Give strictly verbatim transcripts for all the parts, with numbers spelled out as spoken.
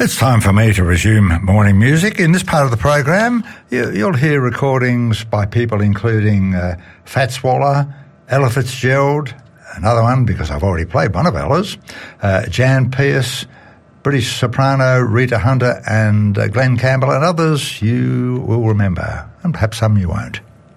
It's time for me to resume morning music. In this part of the program, you, you'll hear recordings by people including uh, Fats Waller, Ella Fitzgerald, another one because I've already played one of Ella's, uh, Jan Pearce, British soprano Rita Hunter, and uh, Glenn Campbell, and others you will remember, and perhaps some you won't.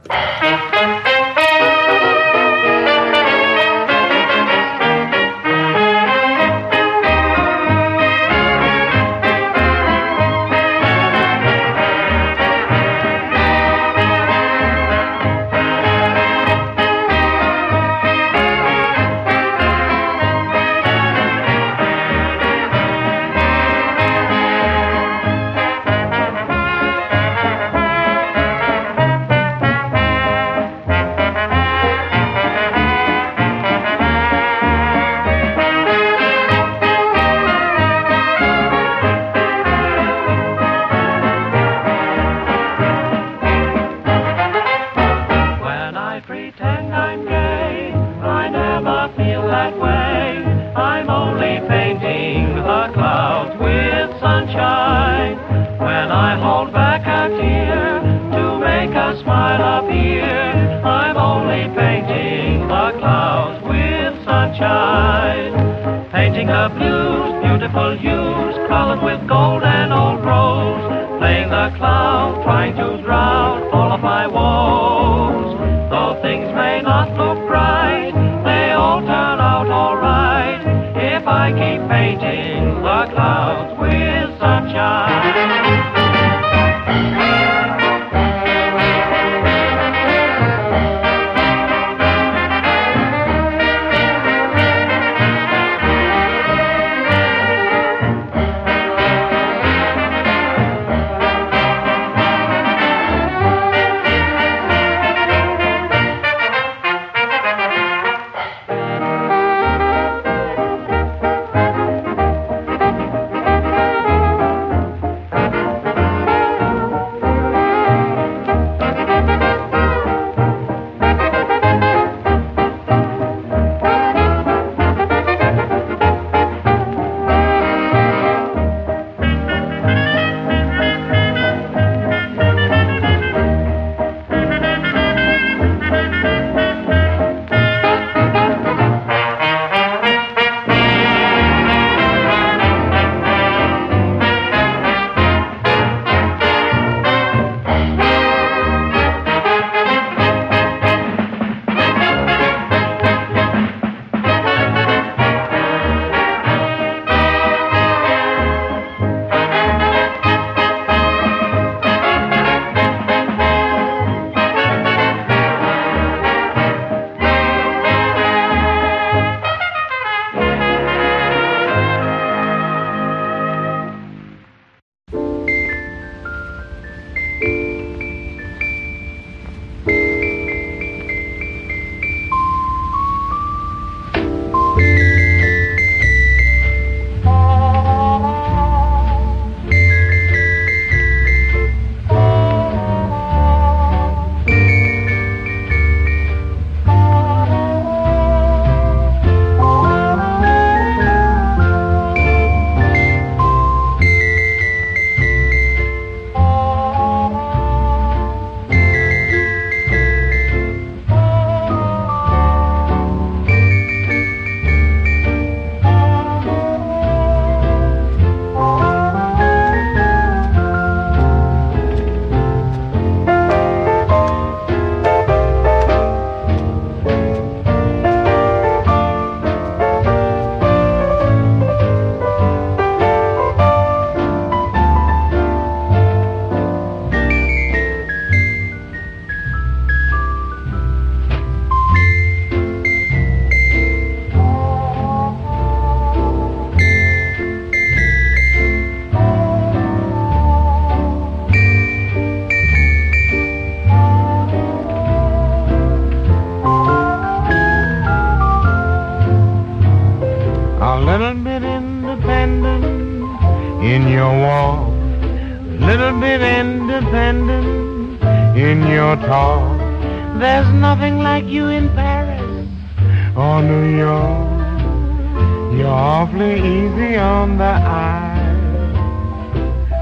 There's nothing like you in Paris or New York. You're awfully easy on the eye.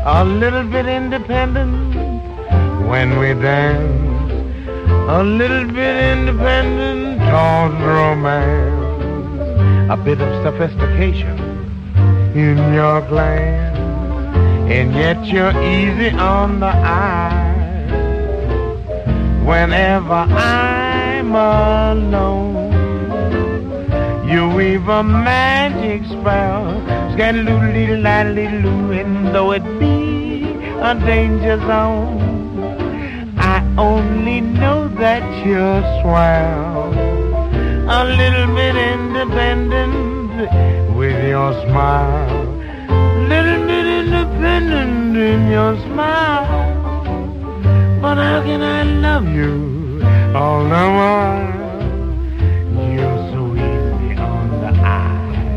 a little bit independent when we dance, a little bit independent towards romance, a bit of sophistication in your glance, and yet you're easy on the eye. Whenever I'm alone, you weave a magic spell, scan-a-loo-dee-dee-la-dee-doo, and though it be a danger zone, I only know that you're swell, a little bit independent with your smile, little bit independent in your smile. But how can I love you all the while? You're so easy on the eye.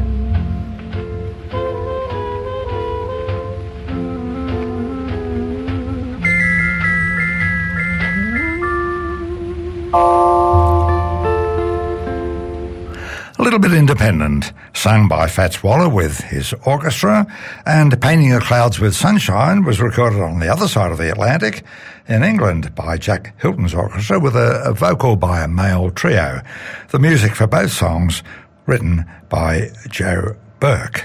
A little bit independent, sung by Fats Waller with his orchestra, and Painting the Clouds with Sunshine was recorded on the other side of the Atlantic in England by Jack Hilton's orchestra with a, a vocal by a male trio. The music for both songs written by Joe Burke.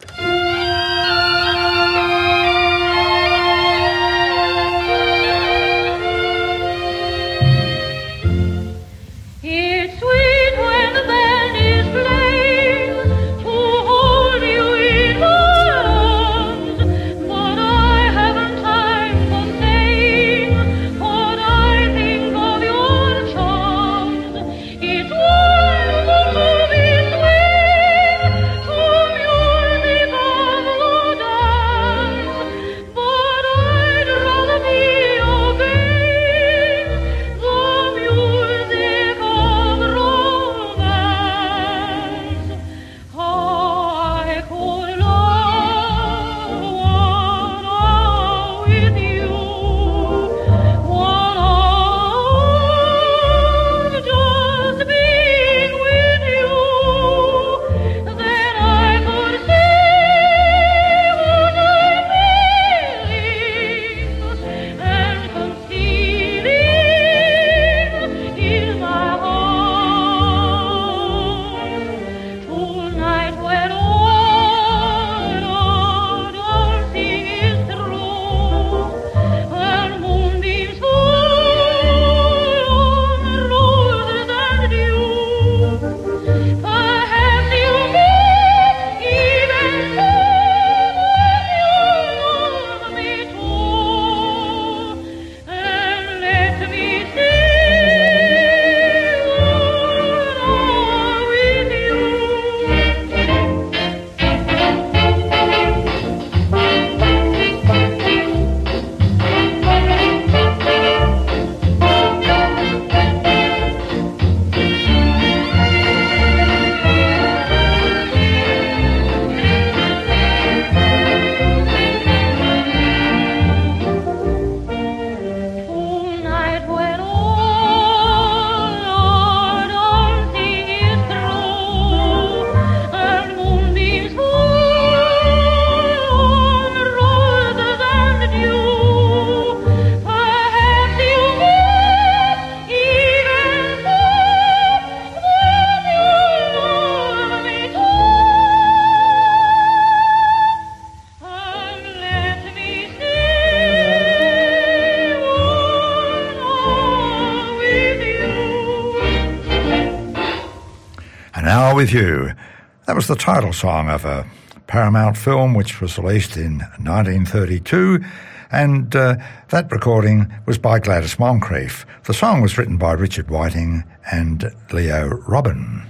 With You. That was the title song of a Paramount film which was released in nineteen thirty-two, and uh, that recording was by Gladys Moncrief. The song was written by Richard Whiting and Leo Robin.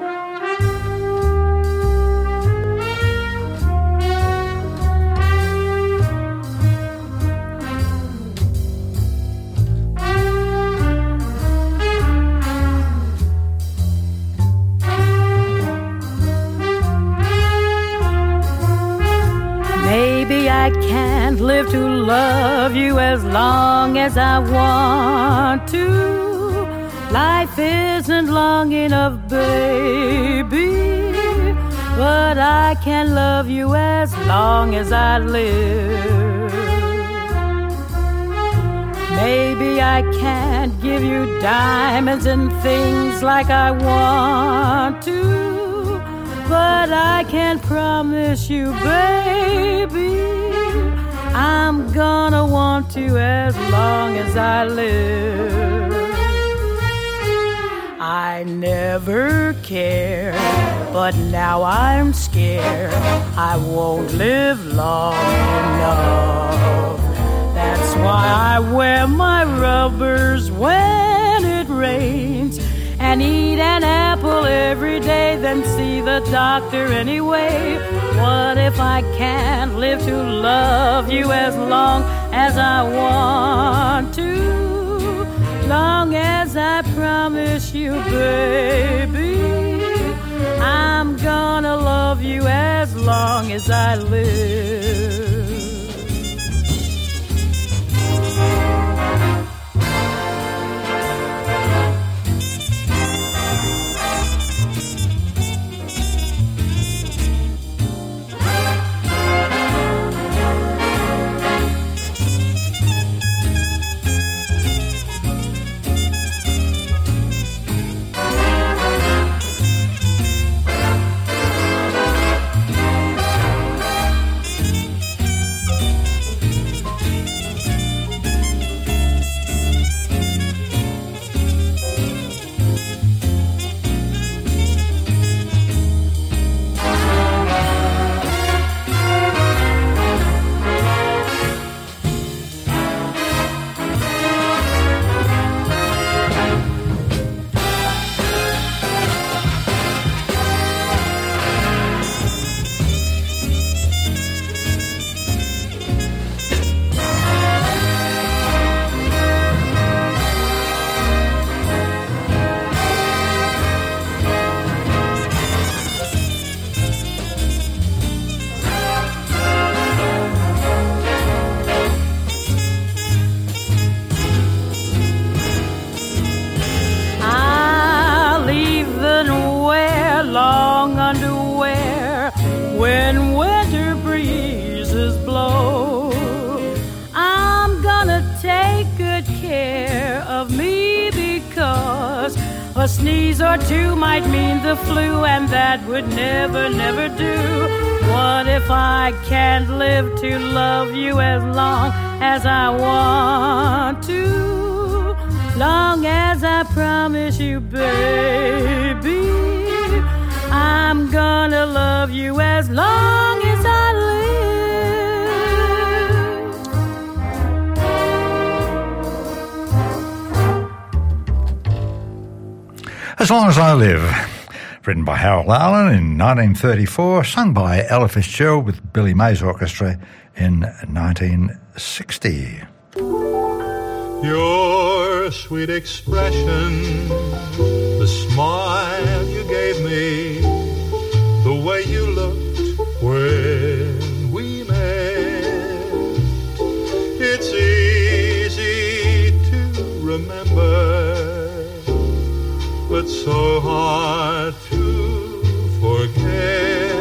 I can't live to love you as long as I want to. Life isn't long enough, baby, but I can love you as long as I live. Maybe I can't give you diamonds and things like I want to, but I can promise you, baby, I'm gonna want you as long as I live. I never cared, but now I'm scared I won't live long enough. That's why I wear my rubbers when it rains and eat an apple every day, then see the doctor anyway. What if I can't live to love you as long as I want to? Long as I promise you, baby, I'm gonna love you as long as I live. When winter breezes blow, I'm gonna take good care of me, because a sneeze or two might mean the flu, and that would never, never do. What if I can't live to love you as long as I want to? Long as I promise you, baby, I'm gonna love you as long as I live. As Long as I Live, written by Harold Arlen in nineteen thirty-four, sung by Ella Fitzgerald with Billy Mays Orchestra in nineteen sixty. Your sweet expression, the smile you gave me, the way you looked when we met, it's easy to remember, but so hard to forget.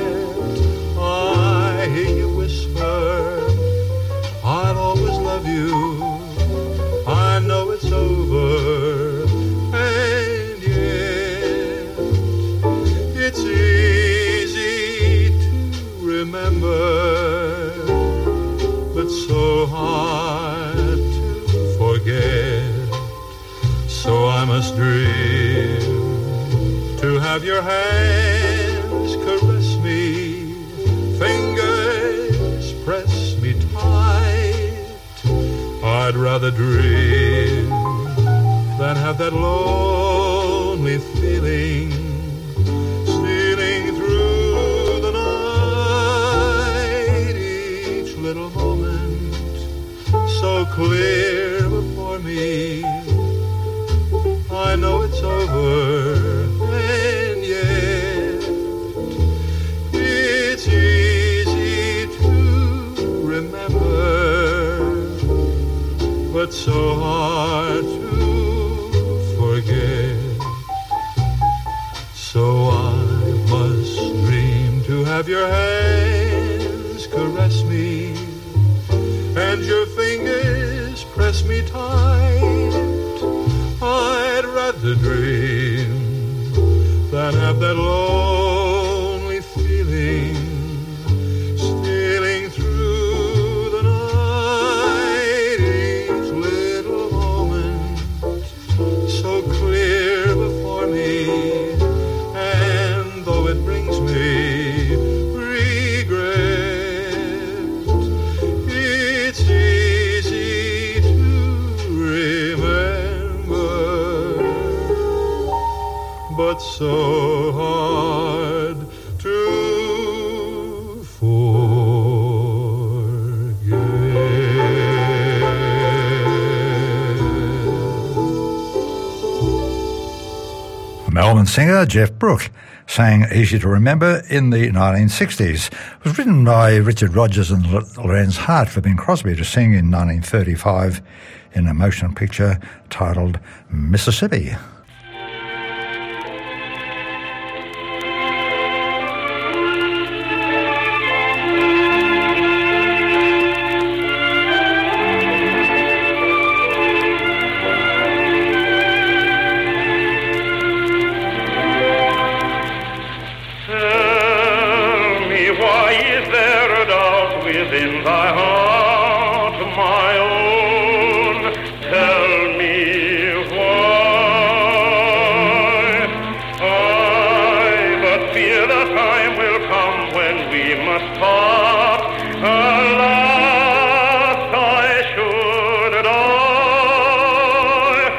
I hear you whisper, I'll always love you. I know it's over, and yet it's easy to remember, but so hard to forget. So I must dream to have your hands caress me, fingers press me tight. I'd rather dream than have that lonely feeling stealing through the night. Each little moment so clear before me, I know it's over, and yet it's easy to remember, but so hard to forget. So I must dream to have your hands caress me, and your fingers press me tight. I'd rather dream than have that lonely feeling stealing through the night. Each little moment so clear before me, and though it brings me regret, it's easy to remember, but so hard to Melbourne singer Jeff Brooke sang Easy to Remember in the nineteen sixties. It was written by Richard Rodgers and Lorenz Hart for Bing Crosby to sing in nineteen thirty-five in a motion picture titled Mississippi. Within thy heart, my own, tell me why. I but fear the time will come when we must part. Alas, I should die.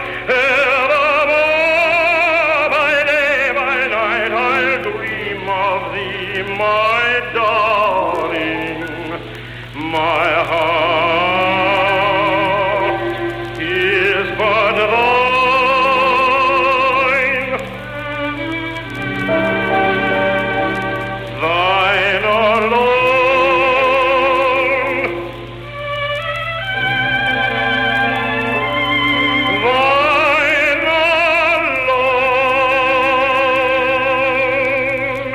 Evermore, by day, by night, I'll dream of thee, my darling. My heart is but thine, thine alone, thine alone.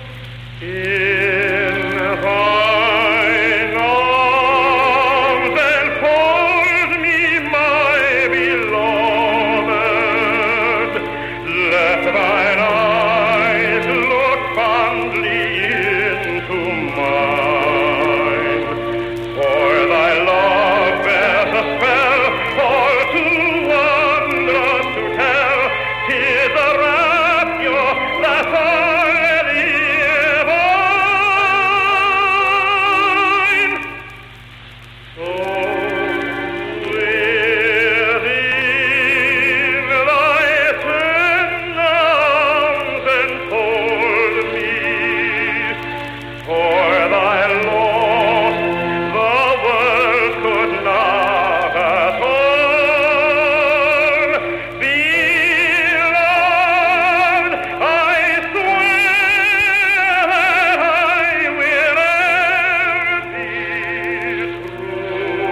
In thine arms enfold me, my beloved. Let thine eyes look fondly into mine. For thy love bears a spell all too wondrous to tell. 'Tis a rapture that's already mine. So within thy tender arms enfold me, for thy loss the world could not atone. Beloved, I swear that I will ever be true.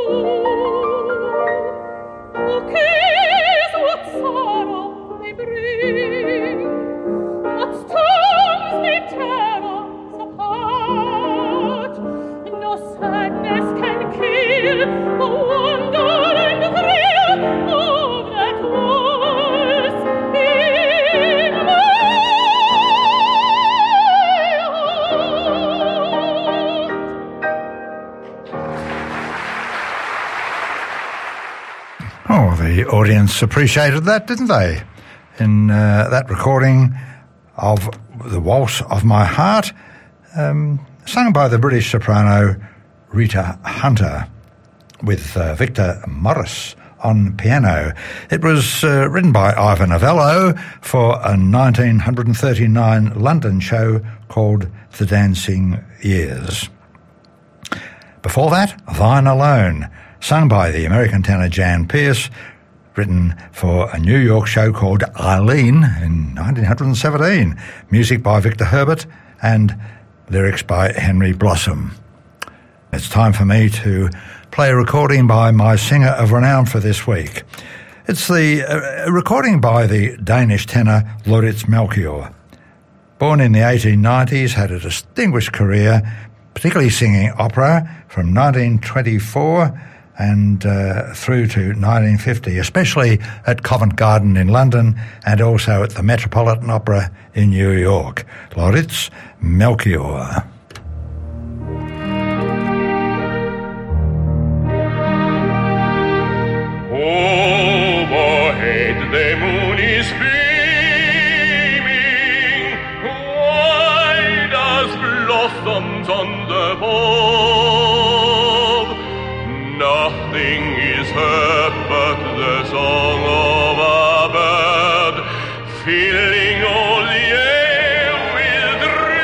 Oh, the audience appreciated that, didn't they? In uh, that recording of The Waltz of My Heart, um, sung by the British soprano Rita Hunter, with uh, Victor Morris on piano. It was uh, written by Ivor Novello for a nineteen thirty-nine London show called The Dancing Years. Before that, Thine Alone, sung by the American tenor Jan Pearce, written for a New York show called Eileen in nineteen seventeen. Music by Victor Herbert and lyrics by Henry Blossom. It's time for me to play a recording by my singer of renown for this week. It's the uh, recording by the Danish tenor Lauritz Melchior. Born in the eighteen nineties, had a distinguished career, particularly singing opera from nineteen twenty-four and uh, through to nineteen fifty, especially at Covent Garden in London and also at the Metropolitan Opera in New York. Lauritz Melchior. Overhead the moon is beaming, white as blossoms on the bough. Nothing is heard but the song of a bird, filling all the air with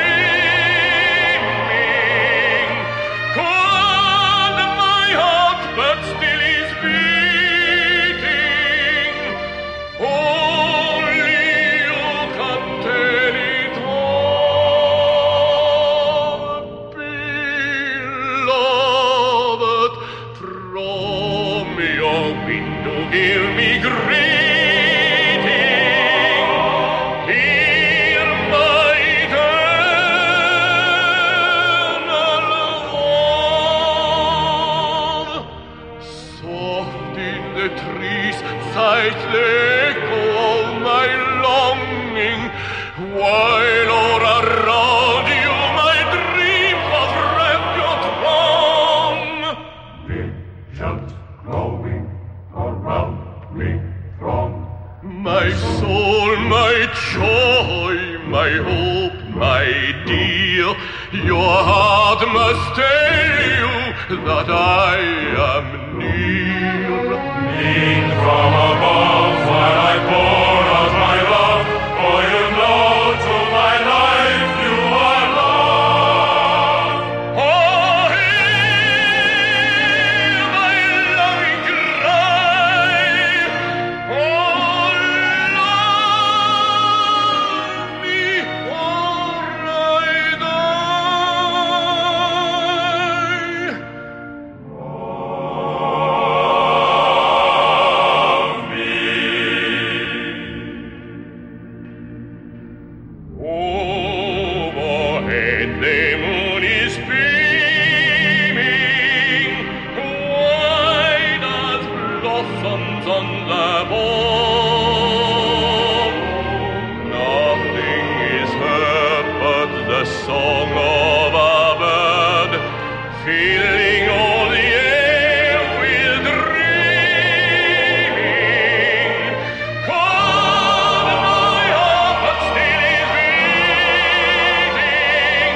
dreaming. Cold my heart, but still is beating. Only you can tell it all, beloved. From your window give me greeting. Hear my eternal love. Soft in the trees sighs the echo of my longing, while all around you my dreams of rapture throng. Visions growing around me throng. My soul, my joy, my hope, my dear, your heart must tell you that I am near. Lean from above while I pour out my love, for you know to my life you are love. Oh, hear my loving cry. Oh, love me or I die. Love me. Overhead the moon is beaming, white as blossoms on the bough. Nothing is heard but the song of a bird, filling all the air with dreaming. Cold my heart, but still is beating.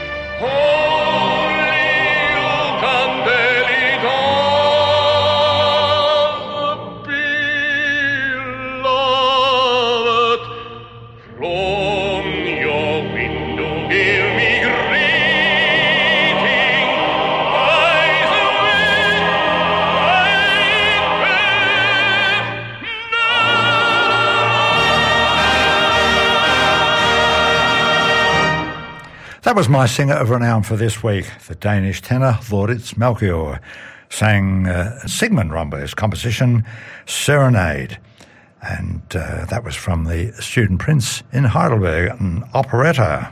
Only you can tell it all, beloved. From your window give me greeting. Eyes away, That was my singer of renown for this week, the Danish tenor Lauritz Melchior, sang uh, Sigmund Romberg's composition, Serenade. And uh, that was from the Student Prince in Heidelberg, an operetta.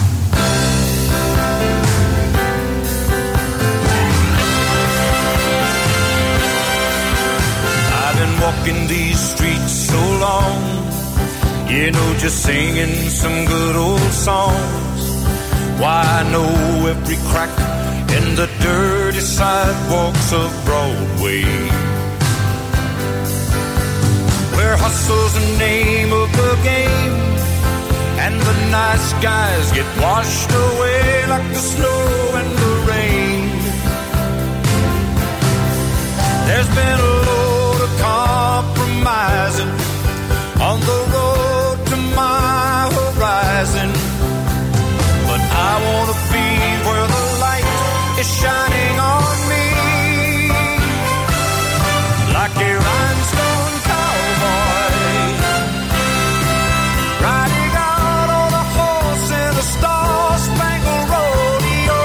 I've been walking these streets so long, you know, just singing some good old songs. Why, I know every crack in the dirty sidewalks of Broadway, where hustle's the name of the game, and the nice guys get washed away like the snow and the rain. There's been a load of compromising on the road to my horizon, but I wanna be where the light is shining on me, like a rhinestone cowboy, riding out on a horse in a star-spangled rodeo.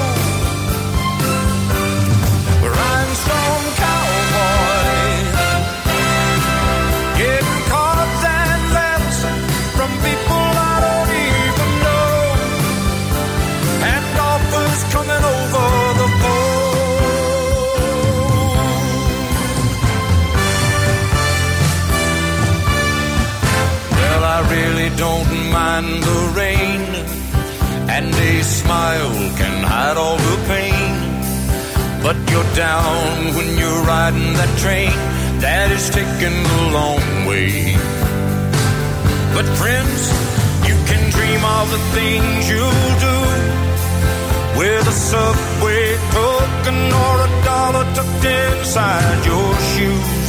Rhinestone cowboy, getting cards and letters from people I don't even know, and offers coming over the phone. Well, I really don't mind the rain, and a smile can hide all the pain, but you're down when you're riding that train that is taking the long way. But friends, you can dream of the things you'll do with a Subway token or a dollar tucked inside your shoes.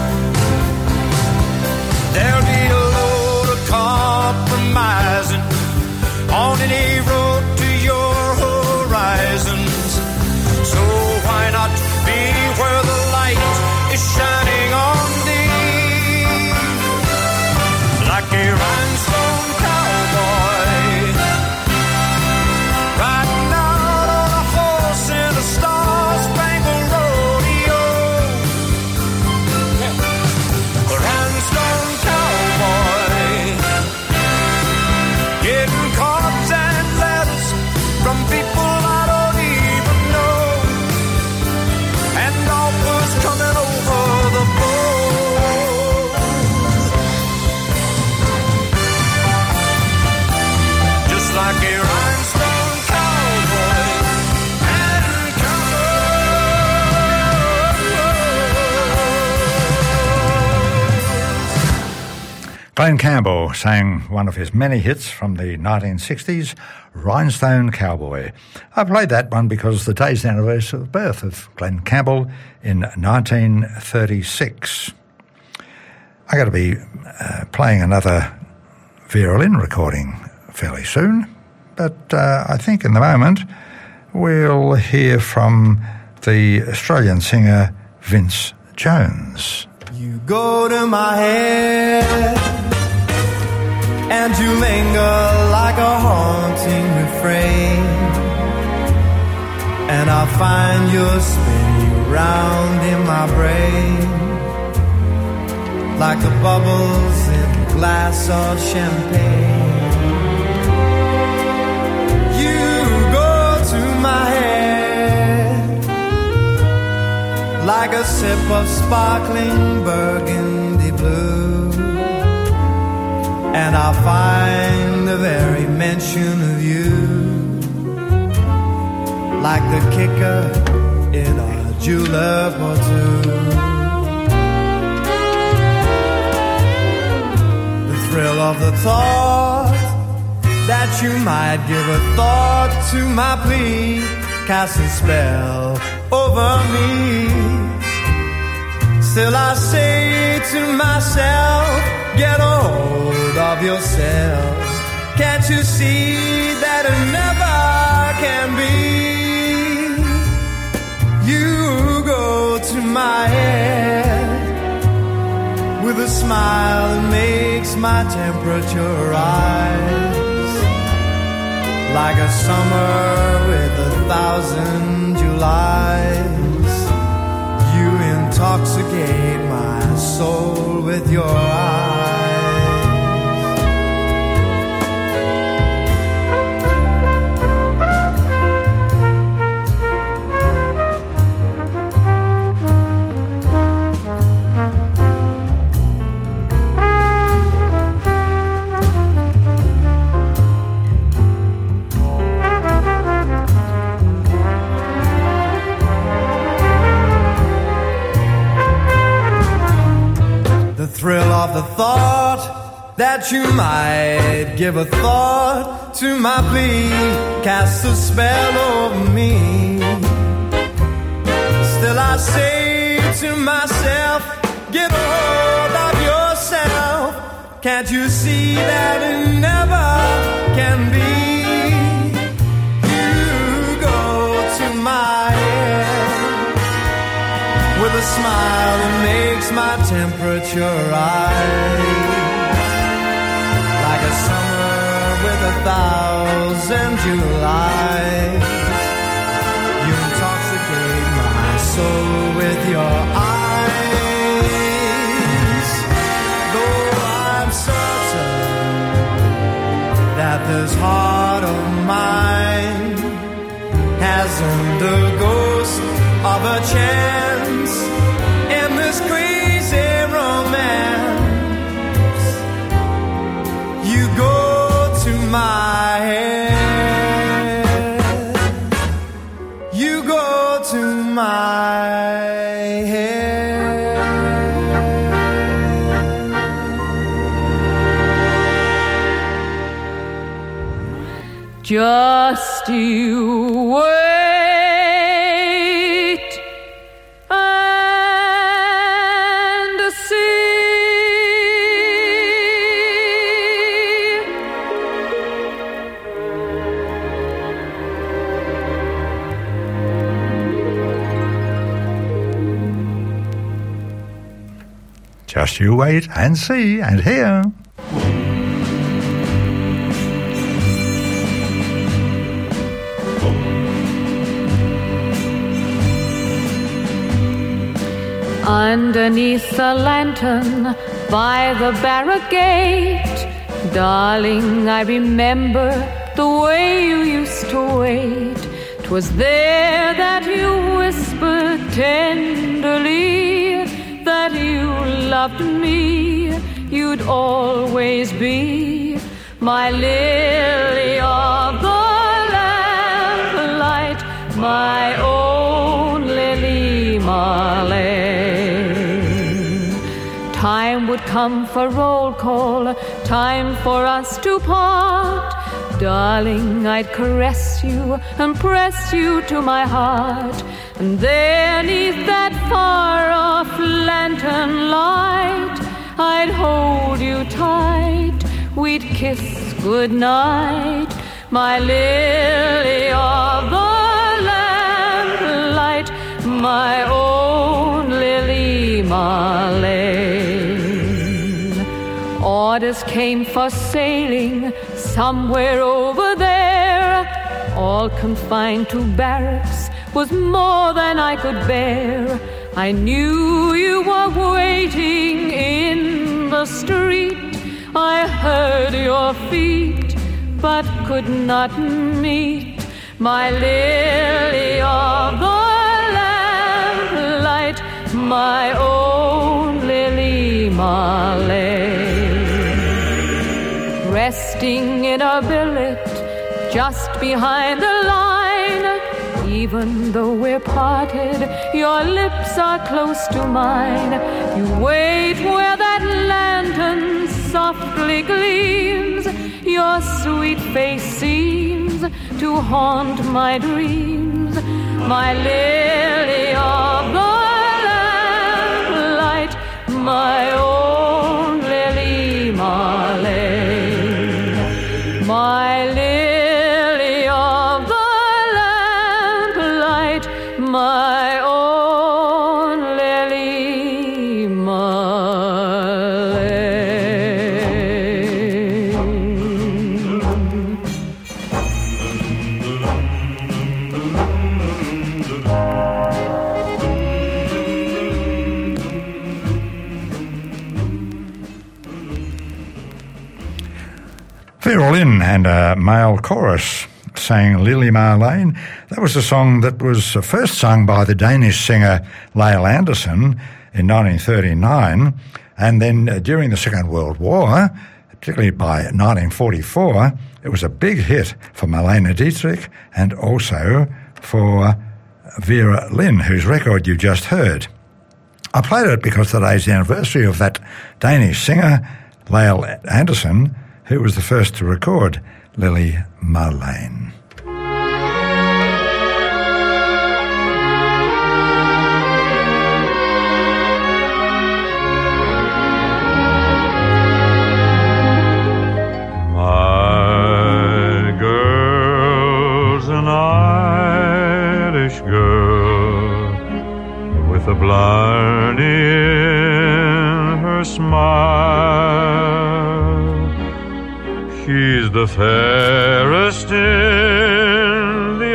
There'll be a load of compromising on any road to your horizons, so why not be where the light is shining on thee, like a rhinestone cowboy, riding out on a horse in a star-spangled rodeo. A rhinestone cowboy, getting cards and letters from people I don't even know, and offers coming over the phone, just like a rhinestone cowboy and cowboy. Glenn Campbell sang one of his many hits from the nineteen sixties, Rhinestone Cowboy. I played that one because the day's anniversary of the birth of Glenn Campbell in nineteen thirty-six. I got to be uh, playing another Vera Lynn recording fairly soon, but uh, I think in the moment we'll hear from the Australian singer Vince Jones. You go to my head and you linger like a haunting refrain, and I find you're spinning round in my brain like the bubbles in a glass of champagne. You go to my head like a sip of sparkling burgundy blue, and I find the very mention of you like the kicker in a julep or two. The thrill of the thought that you might give a thought to my plea casts a spell over me. Still I say to myself, get a hold of yourself. Can't you see that it never can be? You go to my head with a smile that makes my temperature rise, like a summer with a thousand Julys. soul with your eyes. The thrill of the thought that you might give a thought to my plea casts a spell over me. Still I say to myself, get a hold of yourself. Can't you see that it never can be? You go to my head with a smile that makes my temperature rise, like a summer with a thousand Julys. You intoxicate my soul with your eyes. Though I'm certain that this heart of mine hasn't the ghost of a chance in this crazy romance, you go to my head, you go to my head. Just you wait. Just you wait and see and hear. Underneath the lantern by the barricade, darling, I remember the way you used to wait. 'Twas there that you whispered tenderly that you loved me, you'd always be my lily of the lamplight, my own Lily Marlene. Time would come for roll call, time for us to part. Darling, I'd caress you and press you to my heart. And there, neath that far-off lantern light, I'd hold you tight, we'd kiss goodnight, my lily of the lamplight, my own Lily Marlene. Orders came for sailing somewhere over there, all confined to barracks was more than I could bear. I knew you were waiting in the street. I heard your feet, but could not meet, my lily of the lamplight, my own Lily Marlene. Resting in a billet just behind the line, even though we're parted, your lips are close to mine. You wait where that lantern softly gleams, your sweet face seems to haunt my dreams, my lily of the lamplight, my own Lily Marlene, my lily of the lamplight, my own Lily Marlene. Vera Lynn and a male chorus sang Lily Marlene. That was a song that was first sung by the Danish singer Lael Anderson in nineteen thirty-nine, and then uh, during the Second World War, particularly by nineteen forty-four, it was a big hit for Marlene Dietrich and also for Vera Lynn, whose record you just heard. I played it because today's the anniversary of that Danish singer, Lael Anderson, who was the first to record Lily Marlene. My girl's an Irish girl with a blarney in her smile. She's the fairest in the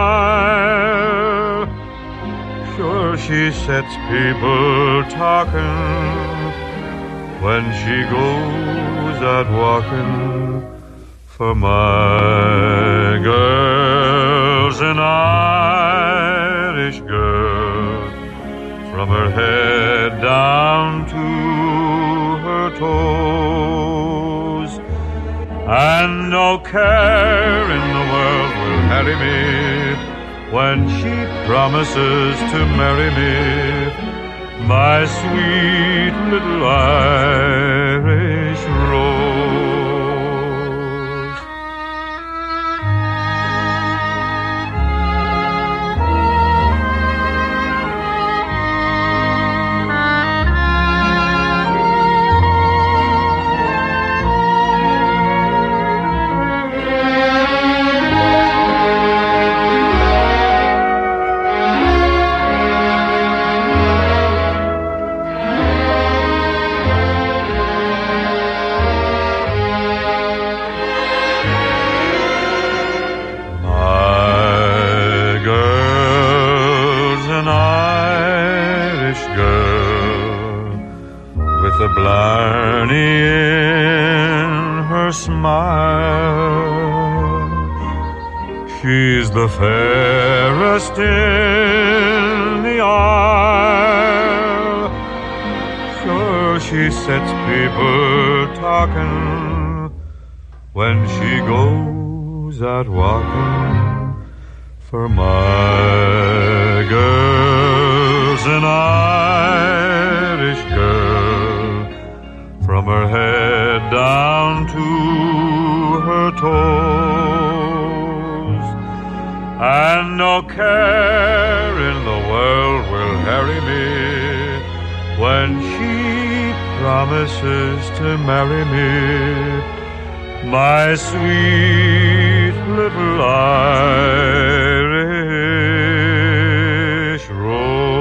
isle. Sure, she sets people talking when she goes out walking. For my girl's an Irish girl, from her head down to her toes, and no care in the world will harry me when she promises to marry me, my sweet little Irish rose. The blarney in her smile. She's the fairest in the isle. Sure, she sets people talking when she goes out walking. For my girl's an Irish girl, from her head down to her toes, and no care in the world will harry me when she promises to marry me, my sweet little Irish rose.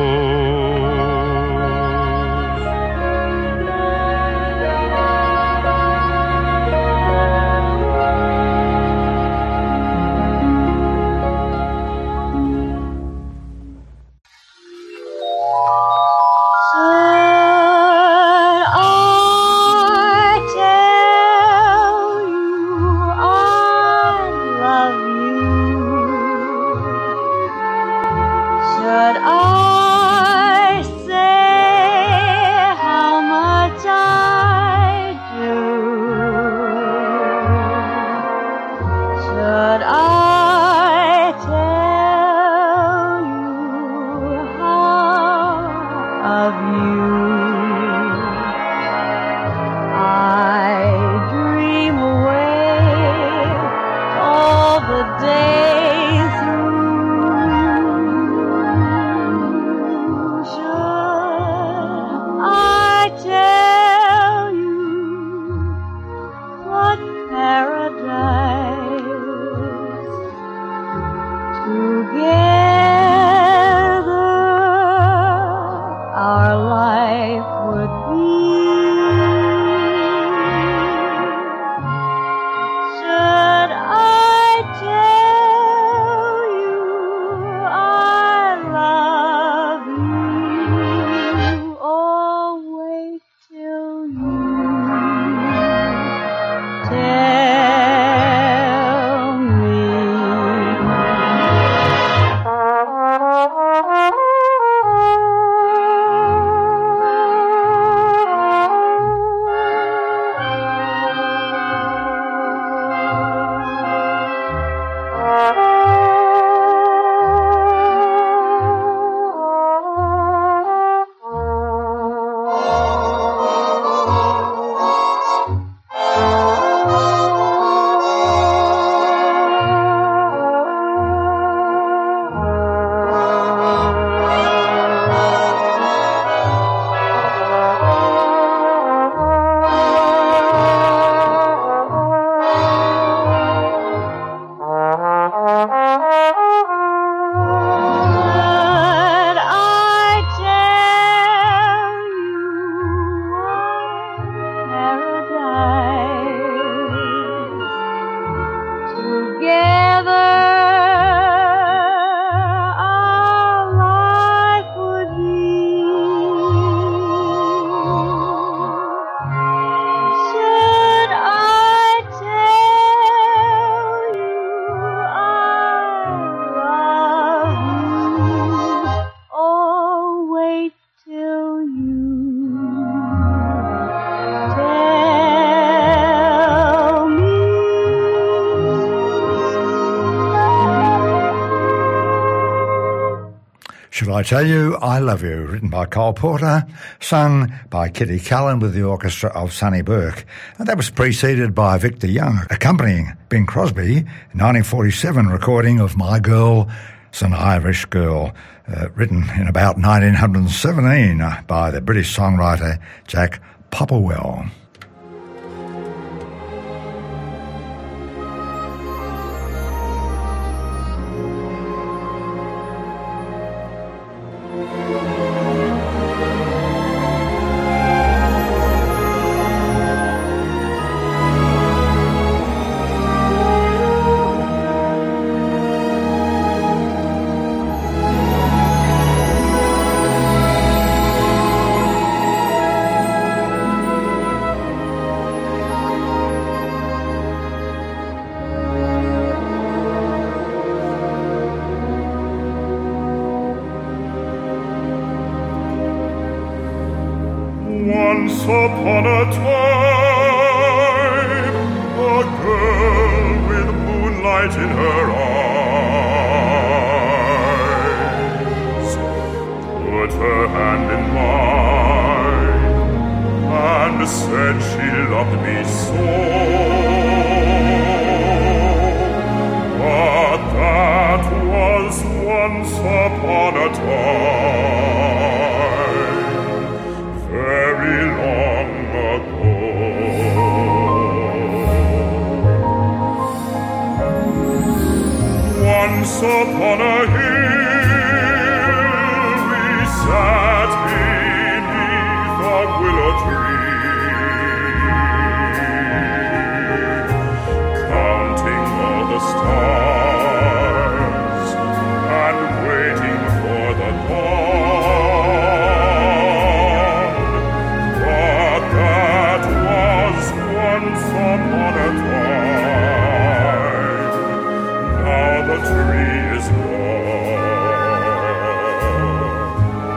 Tell Should I Tell You I Love You, written by Cole Porter, sung by Kitty Callan with the orchestra of Sonny Burke. And that was preceded by Victor Young, accompanying Bing Crosby, nineteen forty-seven recording of My Girl, It's an Irish Girl, uh, written in about nineteen seventeen by the British songwriter Jack Popplewell. Once upon a time, a girl with moonlight in her eyes put her hand in mine and said she loved me so. But that was once upon a time, very long ago. Once upon a hill we sat beneath a willow tree, counting all the stars and waiting for the dawn. But that was once upon a time. Now the tree is gone.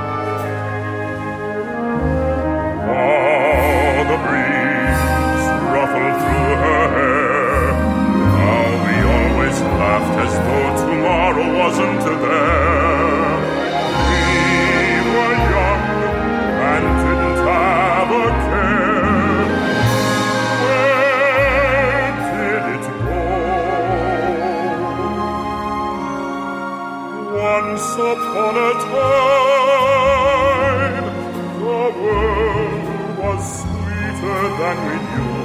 Oh, the breeze ruffled through her hair. How we always laughed as though tomorrow wasn't there. We were young and didn't have a care. Where did it go? Once upon a time, the world was sweeter than we knew.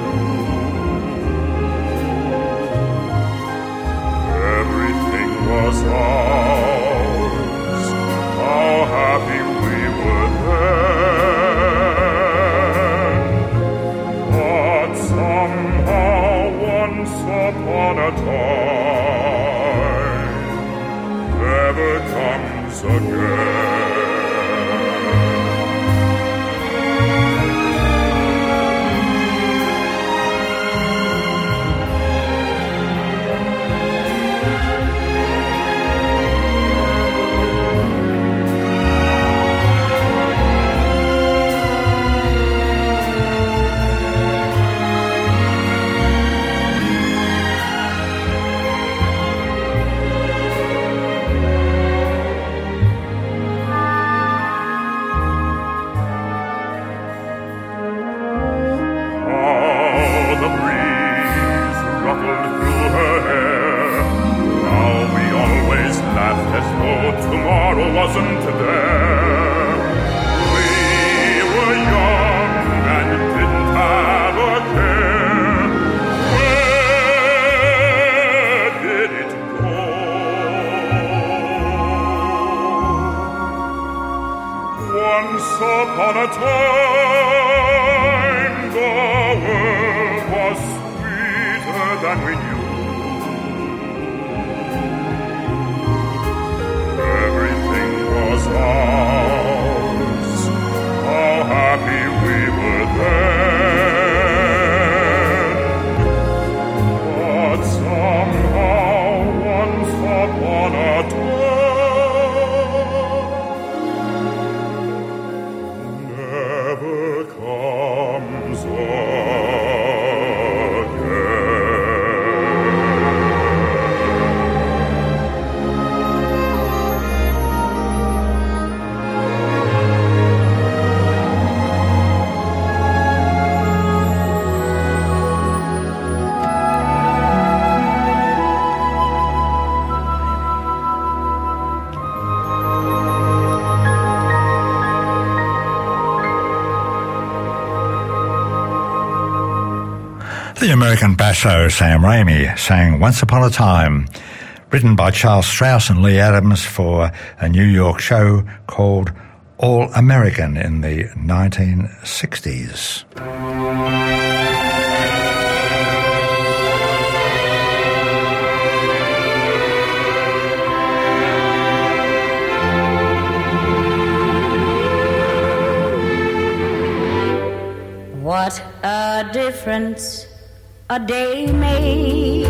Everything was ours. How happy we were then. But somehow once upon a time never comes again. Tomorrow wasn't there. We were young and didn't have a care. Where did it go? Once upon a time, the world was sweeter than we knew. Was ours. How happy we were then. But somehow once upon a time never comes again. The American basso Sam Ramey sang Once Upon a Time, written by Charles Strauss and Lee Adams for a New York show called All American in the nineteen sixties. What a difference a day made.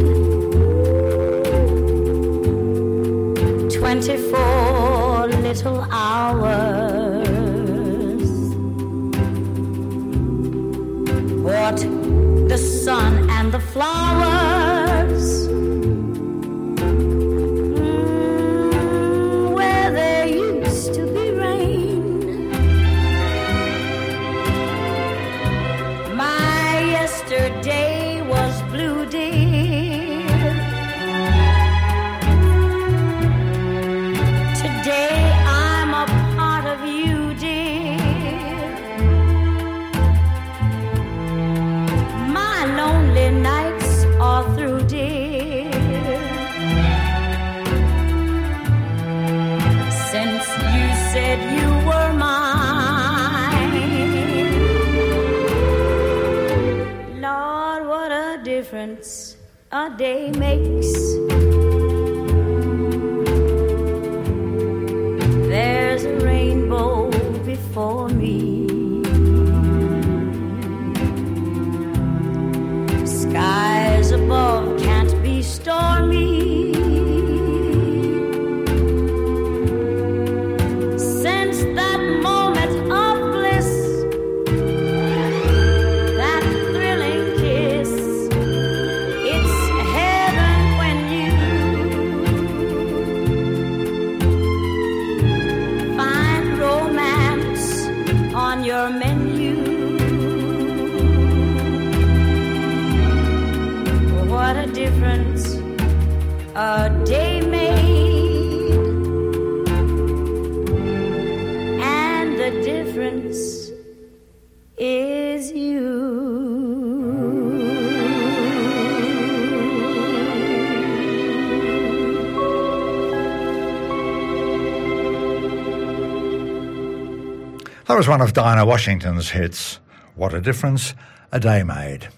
Twenty-four little hours. What the sun and the flowers. Mm, where there used to be rain. My yesterday was blue, dear. Today I'm a part of you, dear. My lonely nights are through, dear. Since you said you were mine. Lord, what a difference a day makes. There's a rainbow before me. Skies above can't be stormy. Since that moment of bliss, that thrilling kiss, it's heaven when you find romance on your menu. What a difference a day made, and the difference is you. That was one of Dinah Washington's hits, What a Difference a Day Made.